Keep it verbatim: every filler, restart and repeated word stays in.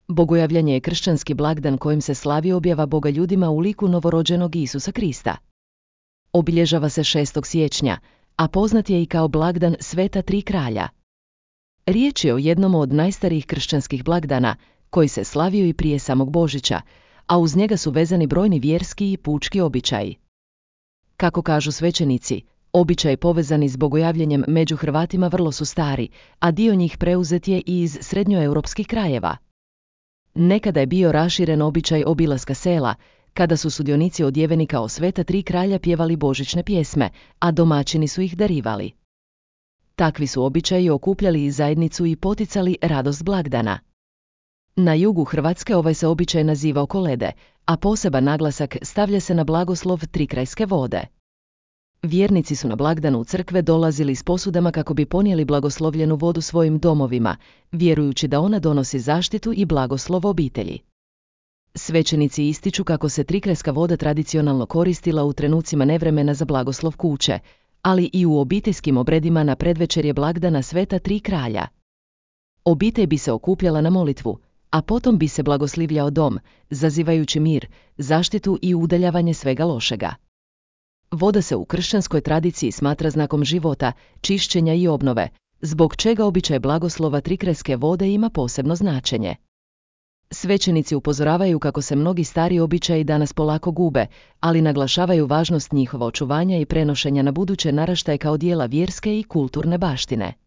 Bogojavljanje je kršćanski blagdan kojim se slavi objava Boga ljudima u liku novorođenog Isusa Krista. Obilježava se šestog siječnja, a poznat je i kao blagdan Sveta tri kralja. Riječ je o jednom od najstarijih kršćanskih blagdana, koji se slavio i prije samog Božića, a uz njega su vezani brojni vjerski i pučki običaji. Kako kažu svećenici, običaji povezani s bogojavljanjem među Hrvatima vrlo su stari, a dio njih preuzet je i iz srednjoeuropskih krajeva. Nekada je bio raširen običaj obilaska sela, kada su sudionici odjeveni kao Sveta tri kralja pjevali božićne pjesme, a domaćini su ih darivali. Takvi su običaji okupljali i zajednicu i poticali radost blagdana. Na jugu Hrvatske ovaj se običaj nazivao kolede, a poseban naglasak stavlja se na blagoslov trikrajske vode. Vjernici su na blagdan u crkve dolazili s posudama kako bi ponijeli blagoslovljenu vodu svojim domovima, vjerujući da ona donosi zaštitu i blagoslov obitelji. Svećenici ističu kako se trikrajska voda tradicionalno koristila u trenucima nevremena za blagoslov kuće, ali i u obiteljskim obredima na predvečerje blagdana Sveta tri kralja. Obitelj bi se okupljala na molitvu, a potom bi se blagoslivljao dom, zazivajući mir, zaštitu i udaljavanje svega lošega. Voda se u kršćanskoj tradiciji smatra znakom života, čišćenja i obnove, zbog čega običaj blagoslova trikrajske vode ima posebno značenje. Svećenici upozoravaju kako se mnogi stari običaji danas polako gube, ali naglašavaju važnost njihova očuvanja i prenošenja na buduće naraštaje kao dijela vjerske i kulturne baštine.